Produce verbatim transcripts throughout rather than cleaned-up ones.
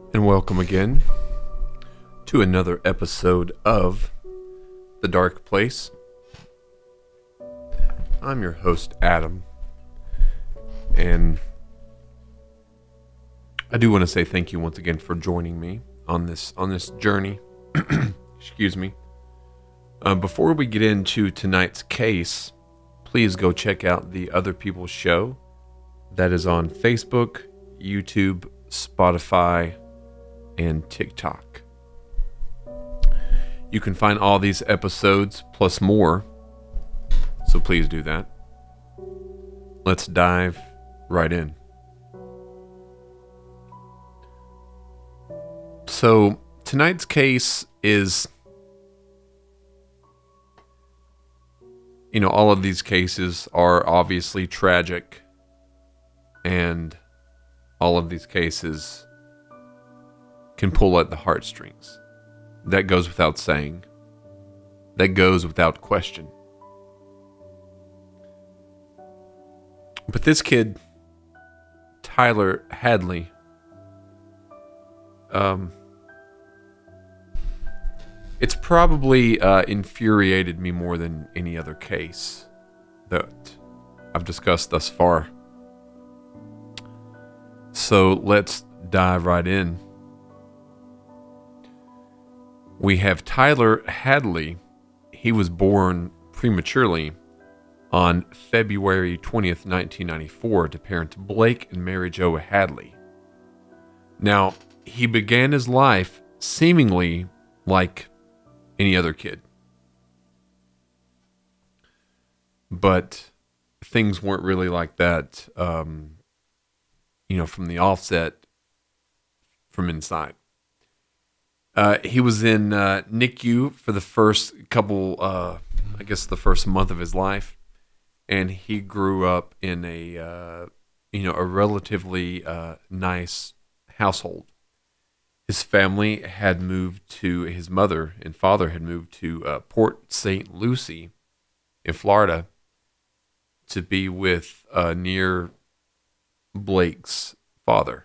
And welcome again to another episode of The Dark Place. I'm your host, Adam, and I do want to say thank you once again for joining me on this on this journey. Excuse me. Uh, before we get into tonight's case, please go check out the Other People's Show that is on Facebook, YouTube, Spotify, and TikTok. You can find all these episodes plus more, so please do that. Let's dive right in. So tonight's case is, you know, all of these cases are obviously tragic, and all of these cases can pull at the heartstrings. That goes without saying. That goes without question. But this kid, Tyler Hadley, um, it's probably uh, infuriated me more than any other case that I've discussed thus far. So let's dive right in. We have Tyler Hadley. He was born prematurely on February twentieth, nineteen ninety-four to parents Blake and Mary Jo Hadley. Now, he began his life seemingly like any other kid. But things weren't really like that, um, you know, from the offset, from inside. Uh, he was in uh, N I C U for the first couple, uh, I guess the first month of his life. And he grew up in a, uh, you know, a relatively uh, nice household. His family had moved to, his mother and father had moved to uh, Port Saint Lucie in Florida to be with uh, near Blake's father.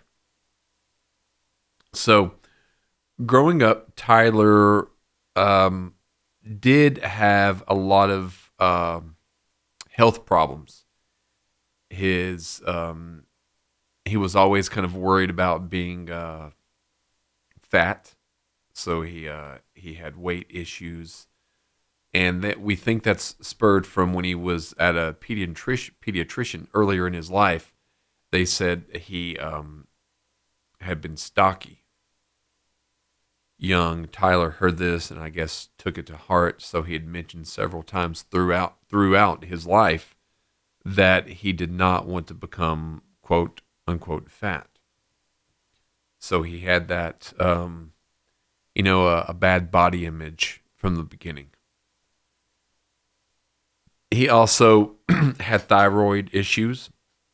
So, growing up, Tyler um, did have a lot of um, health problems. His um, he was always kind of worried about being uh, fat, so he uh, he had weight issues, and that we think that's spurred from when he was at a pediatric pediatrician earlier in his life. They said he um, had been stocky. Young Tyler heard this and I guess took it to heart, so he had mentioned several times throughout throughout his life that he did not want to become quote unquote fat. So he had that um, you know a, a bad body image from the beginning. He also had thyroid issues,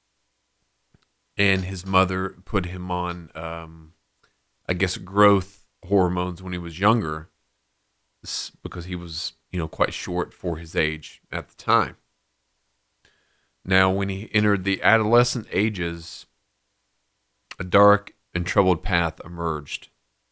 and his mother put him on um, I guess growth hormones when he was younger, because he was, you know, quite short for his age at the time. Now, when he entered the adolescent ages, a dark and troubled path emerged.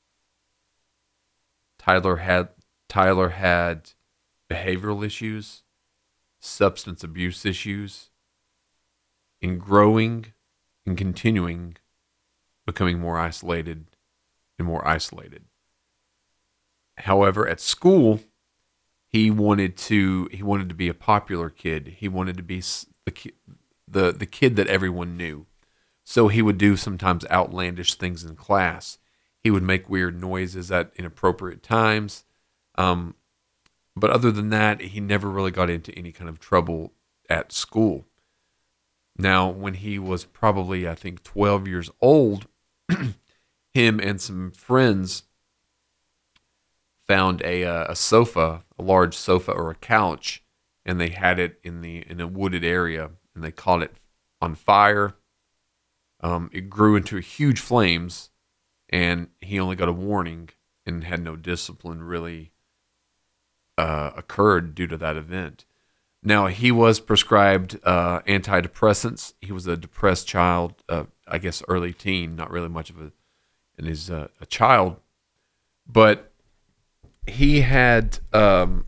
Tyler had Tyler had behavioral issues, substance abuse issues, and growing and continuing becoming more isolated and more isolated. However, at school, he wanted to he wanted to be a popular kid. He wanted to be the ki- the the kid that everyone knew. So he would do sometimes outlandish things in class. He would make weird noises at inappropriate times. Um, but other than that, he never really got into any kind of trouble at school. Now, when he was probably, I think, twelve years old, him and some friends found a uh, a sofa, a large sofa or a couch, and they had it in the in a wooded area, and they caught it on fire. Um, it grew into huge flames, and he only got a warning and had no discipline really uh, occurred due to that event. Now, he was prescribed uh, antidepressants. He was a depressed child, uh, I guess early teen, not really much of a and is uh, a child. But he had um,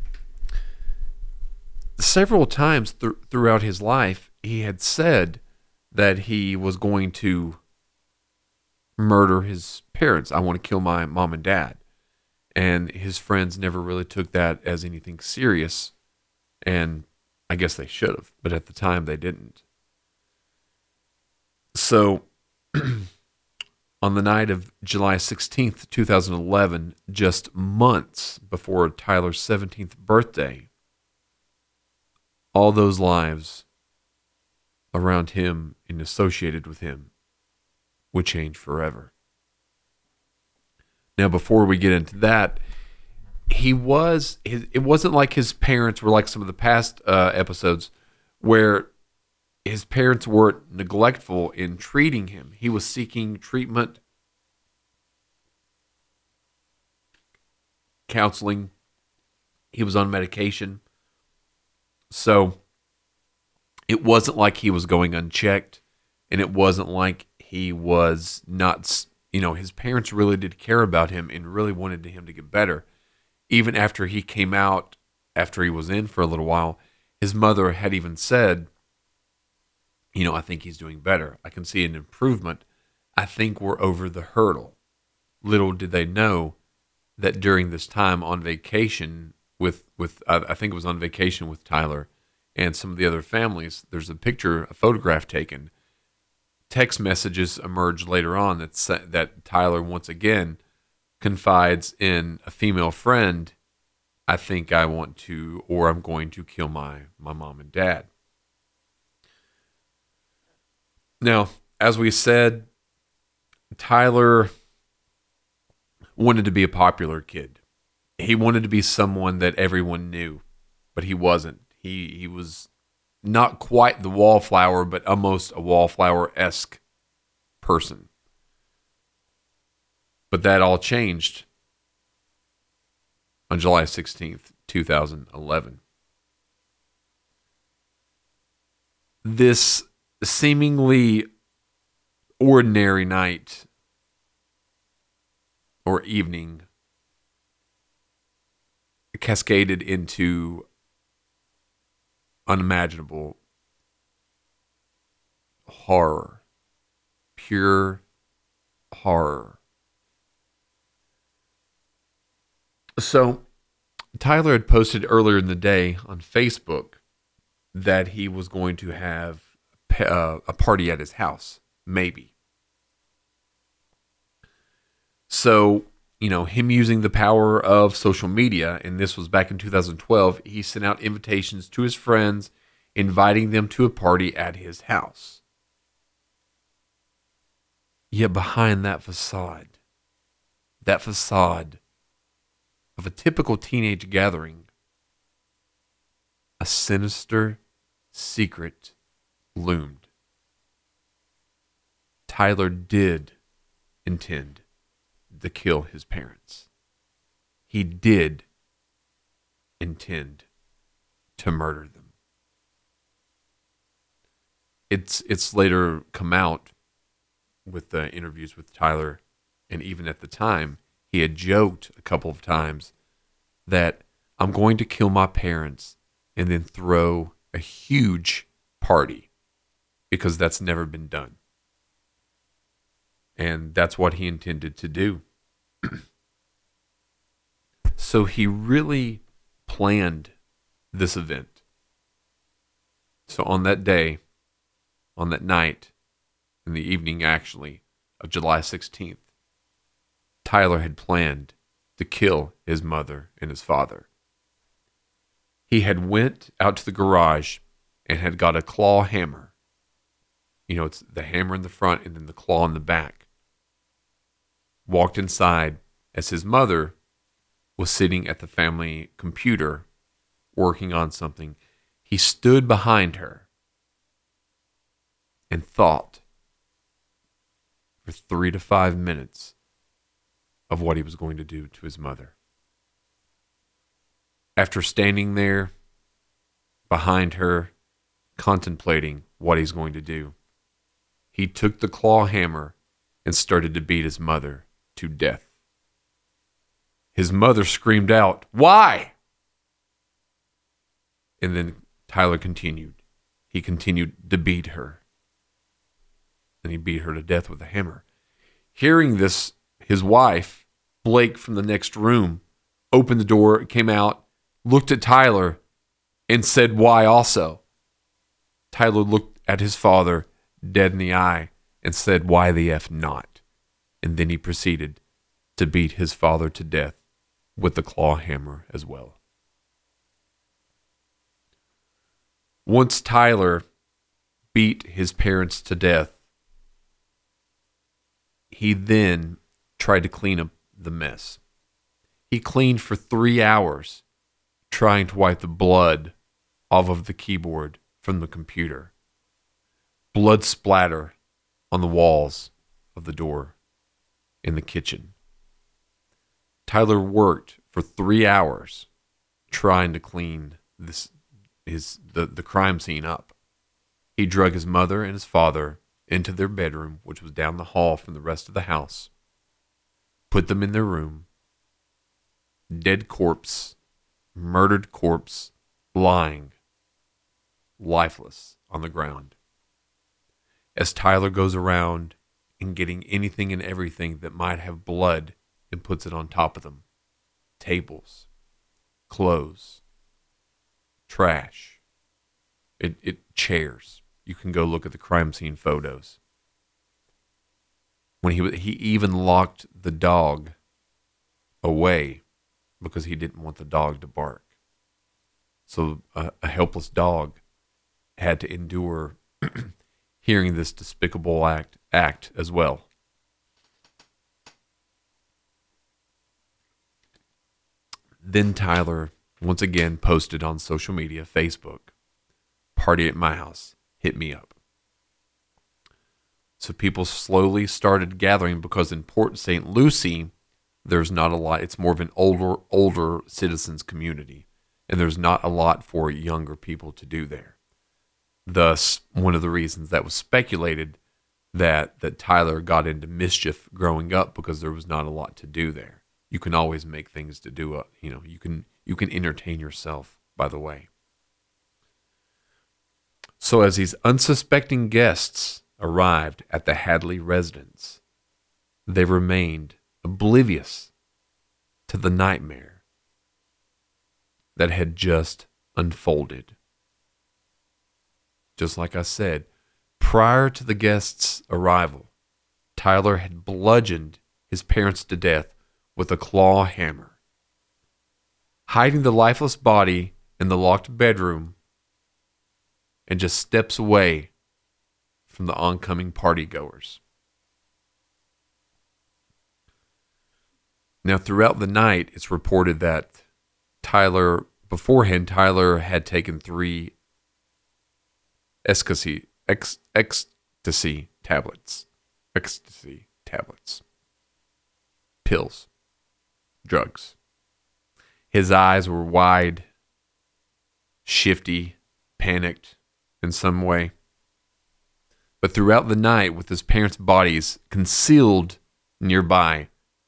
several times th- throughout his life, he had said that he was going to murder his parents. I want to kill my mom and dad. And his friends never really took that as anything serious. And I guess they should have, but at the time they didn't. So on the night of July sixteenth, twenty eleven, just months before Tyler's seventeenth birthday, all those lives around him and associated with him would change forever. Now, before we get into that, he was, it wasn't like his parents were like some of the past uh, episodes where his parents weren't neglectful in treating him. He was seeking treatment, counseling. He was on medication. So it wasn't like he was going unchecked, and it wasn't like he was not, you know, his parents really did care about him and really wanted him to get better. Even after he came out, after he was in for a little while, his mother had even said, you know, I think he's doing better. I can see an improvement. I think we're over the hurdle. Little did they know that during this time on vacation with, with I think it was on vacation with Tyler and some of the other families, there's a picture, a photograph taken. Text messages emerge later on that that Tyler once again confides in a female friend, I think I want to, or I'm going to kill my, my mom and dad. Now, as we said, Tyler wanted to be a popular kid. He wanted to be someone that everyone knew, but he wasn't. He he was not quite the wallflower, but almost a wallflower-esque person. But that all changed on July sixteenth, twenty eleven. This seemingly ordinary night or evening cascaded into unimaginable horror, pure horror. So, Tyler had posted earlier in the day on Facebook that he was going to have uh, a party at his house, maybe. So, you know, him using the power of social media, and this was back in two thousand twelve, he sent out invitations to his friends, inviting them to a party at his house. Yet behind that facade, that facade of a typical teenage gathering, a sinister secret loomed. Tyler did intend to kill his parents. He did intend to murder them. It's it's later come out with the interviews with Tyler, and even at the time, he had joked a couple of times that I'm going to kill my parents and then throw a huge party because that's never been done. And that's what he intended to do. So he really planned this event. So on that day, on that night, in the evening actually, of July sixteenth, Tyler had planned to kill his mother and his father. He had went out to the garage and had got a claw hammer. You know, it's the hammer in the front and then the claw in the back. Walked inside as his mother was sitting at the family computer working on something. He stood behind her and thought for three to five minutes of what he was going to do to his mother. After standing there behind her, contemplating what he's going to do, he took the claw hammer and started to beat his mother to death. His mother screamed out, "Why?" And then Tyler continued. He continued to beat her. And he beat her to death with a hammer. Hearing this, his wife, Blake, from the next room, opened the door, came out, looked at Tyler, and said, "Why?" also. Tyler looked at his father dead in the eye and said, "Why the F not?" And then he proceeded to beat his father to death with the claw hammer as well. Once Tyler beat his parents to death, he then tried to clean up the mess. He cleaned for three hours, trying to wipe the blood off of the keyboard from the computer. Blood splatter on the walls of the door in the kitchen. Tyler worked for three hours trying to clean this his the, the crime scene up. He drug his mother and his father into their bedroom, which was down the hall from the rest of the house, put them in their room, dead corpse, murdered corpse, lying, lifeless on the ground. As Tyler goes around and getting anything and everything that might have blood and puts it on top of them. Tables, clothes, trash, it, it chairs. You can go look at the crime scene photos. When he he even locked the dog away because he didn't want the dog to bark. So a, a helpless dog had to endure hearing this despicable act act as well. Then Tyler once again posted on social media, Facebook, "Party at my house, hit me up." So people slowly started gathering because in Port Saint Lucie, there's not a lot. It's more of an older, older citizens community, and there's not a lot for younger people to do there. Thus, one of the reasons that was speculated that that Tyler got into mischief growing up because there was not a lot to do there. You can always make things to do. Uh, you know, you can you can entertain yourself. By the way. So as these unsuspecting guests arrived at the Hadley residence, they remained oblivious to the nightmare that had just unfolded. Just like I said, prior to the guests' arrival, Tyler had bludgeoned his parents to death with a claw hammer. Hiding the lifeless body in the locked bedroom, and just steps away from the oncoming partygoers. Now, throughout the night, it's reported that Tyler, beforehand, Tyler had taken three ecstasy, ex, ecstasy tablets. Ecstasy tablets. Pills. Drugs. His eyes were wide, shifty, panicked in some way. But throughout the night, with his parents' bodies concealed nearby,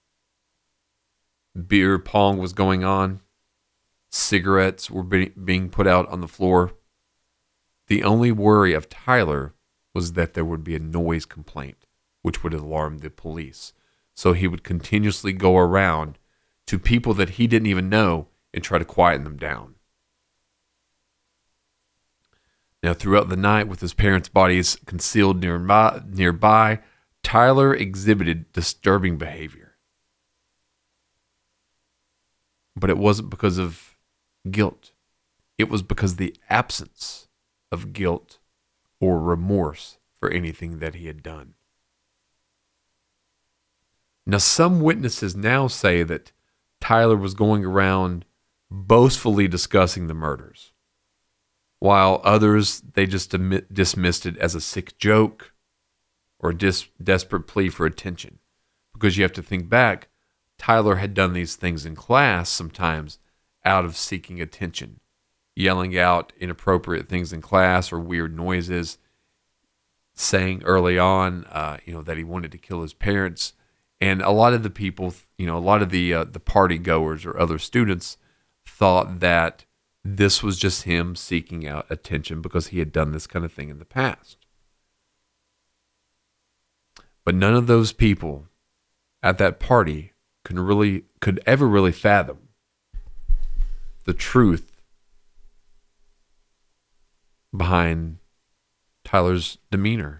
beer pong was going on. Cigarettes were be- being put out on the floor. The only worry of Tyler was that there would be a noise complaint, which would alarm the police. So he would continuously go around to people that he didn't even know and try to quieten them down. Now, throughout the night, with his parents' bodies concealed nearby, nearby, Tyler exhibited disturbing behavior. But it wasn't because of guilt. It was because of the absence of guilt or remorse for anything that he had done. Now, some witnesses now say that Tyler was going around boastfully discussing the murders, while others, they just admit, dismissed it as a sick joke or a dis- desperate plea for attention. Because you have to think back, Tyler had done these things in class sometimes out of seeking attention, yelling out inappropriate things in class or weird noises, saying early on, uh, you know, that he wanted to kill his parents. And a lot of the people, you know, a lot of the uh, the party goers or other students thought that this was just him seeking out attention because he had done this kind of thing in the past. But none of those people at that party could really could ever really fathom the truth behind Tyler's demeanor.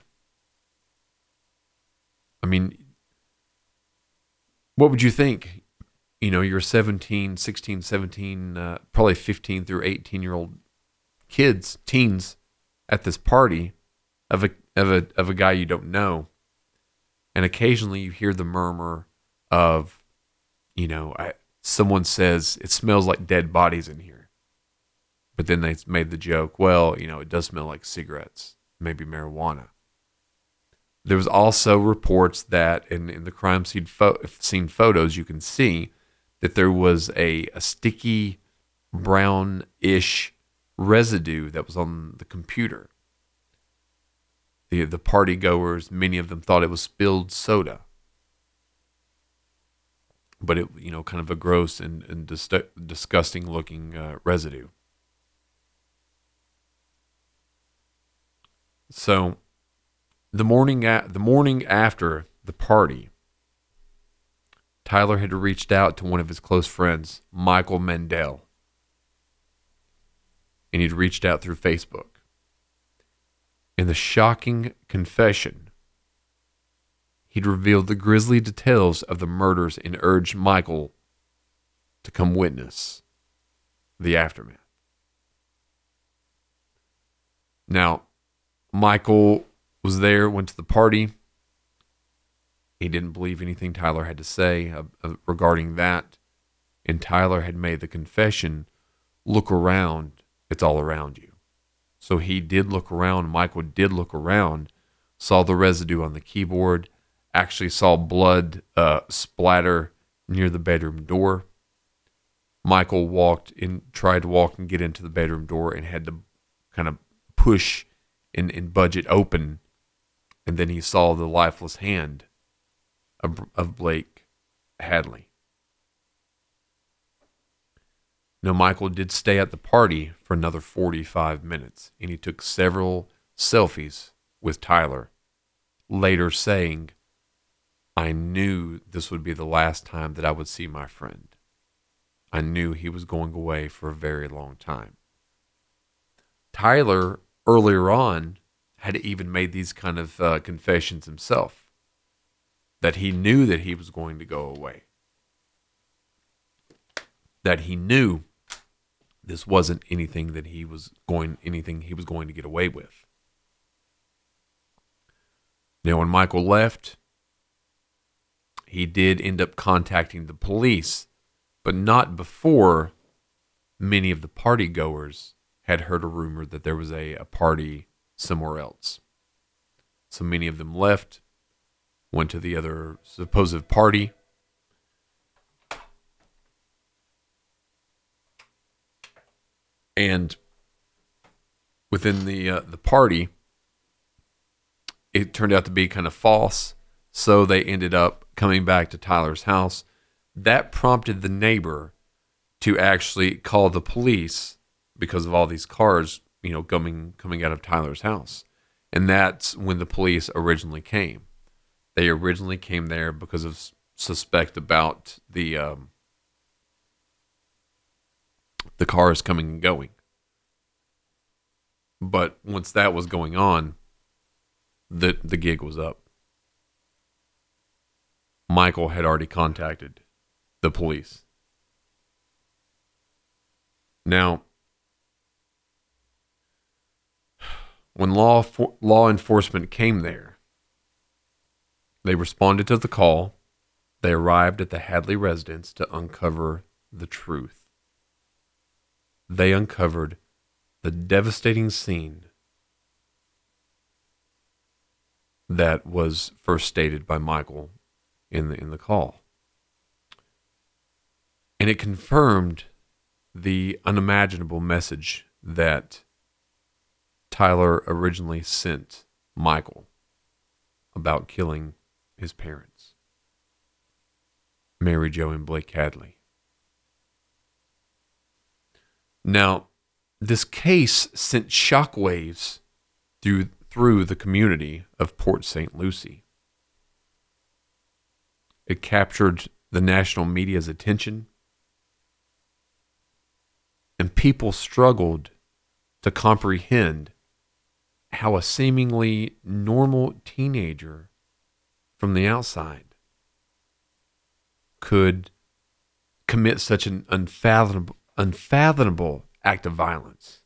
I mean, what would you think? You know, you're seventeen, sixteen, seventeen, uh, probably fifteen through eighteen year old kids, teens at this party of a of a of a guy you don't know. And occasionally you hear the murmur of, you know, I, someone says it smells like dead bodies in here. But then they made the joke, well, you know, it does smell like cigarettes, maybe marijuana. There was also reports that in, in the crime scene, fo- scene photos, you can see that there was a, a sticky brown-ish residue that was on the computer. The, the party goers, many of them thought it was spilled soda. But it, you know, kind of a gross and, and dis- disgusting looking uh, residue. So the morning a- the morning after the party, Tyler had reached out to one of his close friends, Michael Mandel. And he'd reached out through Facebook. In the shocking confession, he'd revealed the grisly details of the murders and urged Michael to come witness the aftermath. Now, Michael was there, went to the party. He didn't believe anything Tyler had to say uh, uh, regarding that. And Tyler had made the confession, look around, it's all around you. So he did look around. Michael did look around, saw the residue on the keyboard, actually saw blood uh, splatter near the bedroom door. Michael walked in, tried to walk and get into the bedroom door and had to kind of push and, and budge it open. And then he saw the lifeless hand of, of Blake Hadley. Now, Michael did stay at the party for another forty-five minutes, and he took several selfies with Tyler, later saying, I knew this would be the last time that I would see my friend. I knew he was going away for a very long time. Tyler, earlier on, had even made these kind of uh, confessions himself, that he knew that he was going to go away, that he knew this wasn't anything that he was going, anything he was going to get away with. Now, when Michael left, he did end up contacting the police, but not before many of the party goers had heard a rumor that there was a, a party somewhere else. So many of them left, went to the other supposed party. And within the uh, the party, it turned out to be kind of false. So they ended up coming back to Tyler's house. That prompted the neighbor to actually call the police because of all these cars, you know, coming coming out of Tyler's house. And that's when the police originally came. They originally came there because of suspect about the um, the cars coming and going. But once that was going on, the the gig was up. Michael had already contacted the police. Now, when law for, law enforcement came there, they responded to the call. They arrived at the Hadley residence to uncover the truth. They uncovered the devastating scene that was first stated by Michael in the in the call. And it confirmed the unimaginable message that Tyler originally sent Michael about killing his parents. Mary Jo and Blake Hadley. Now, this case sent shockwaves through, through the community of Port Saint Lucie. It captured the national media's attention, and people struggled to comprehend how a seemingly normal teenager from the outside could commit such an unfathomable, unfathomable act of violence.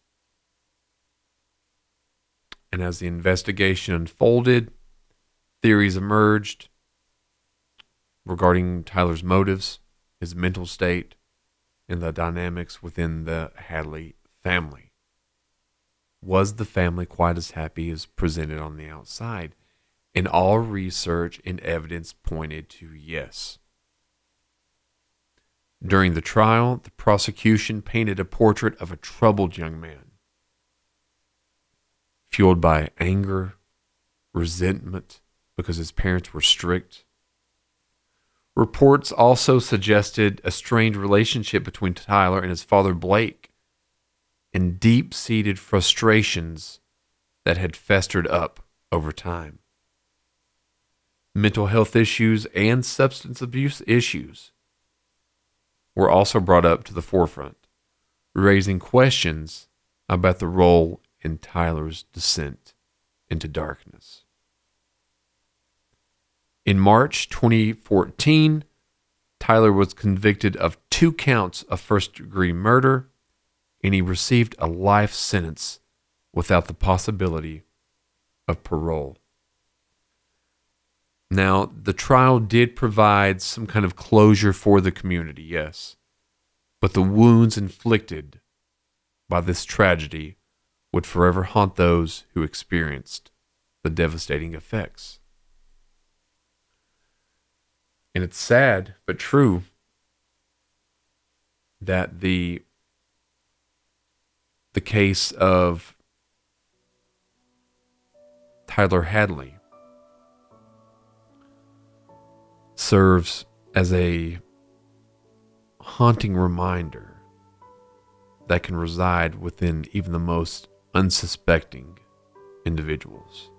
And as the investigation unfolded, theories emerged regarding Tyler's motives, his mental state, and the dynamics within the Hadley family. Was the family quite as happy as presented on the outside? And all research and evidence pointed to yes. During the trial, the prosecution painted a portrait of a troubled young man, fueled by anger, resentment because his parents were strict. Reports also suggested a strained relationship between Tyler and his father Blake, and deep-seated frustrations that had festered up over time. Mental health issues and substance abuse issues were also brought up to the forefront, raising questions about the role in Tyler's descent into darkness. In March twenty fourteen, Tyler was convicted of two counts of first-degree murder, and he received a life sentence without the possibility of parole. Now, the trial did provide some kind of closure for the community, yes, but the wounds inflicted by this tragedy would forever haunt those who experienced the devastating effects. And it's sad, but true, that the the case of Tyler Hadley serves as a haunting reminder that can reside within even the most unsuspecting individuals.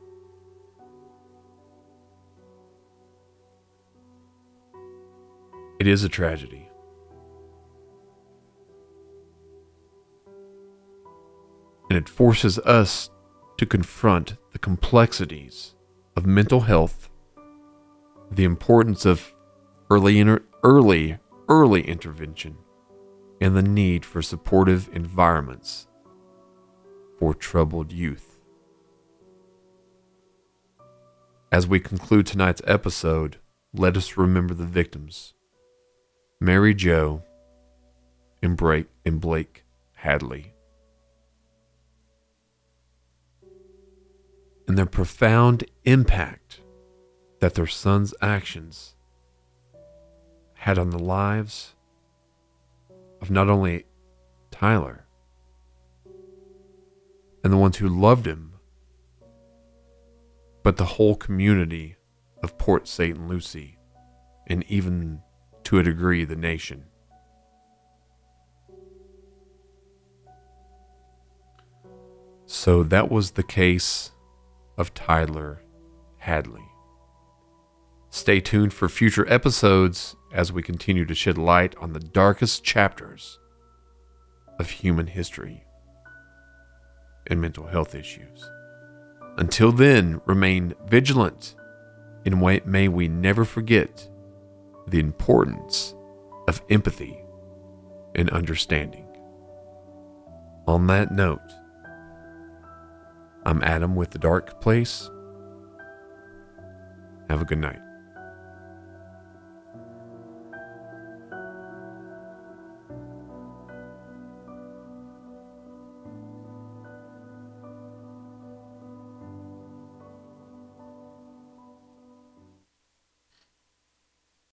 It is a tragedy. And it forces us to confront the complexities of mental health, the importance of early, inter- early, early intervention, and the need for supportive environments for troubled youth. As we conclude tonight's episode, let us remember the victims, Mary Jo and Blake, and Blake Hadley, and their profound impact that their son's actions had on the lives of not only Tyler and the ones who loved him, but the whole community of Port Saint Lucie, and even to a degree the nation. So that was the case of Tyler Hadley. Stay tuned for future episodes as we continue to shed light on the darkest chapters of human history and mental health issues. Until then, remain vigilant, and may we never forget the importance of empathy and understanding. On that note, I'm Adam with The Dark Place. Have a good night.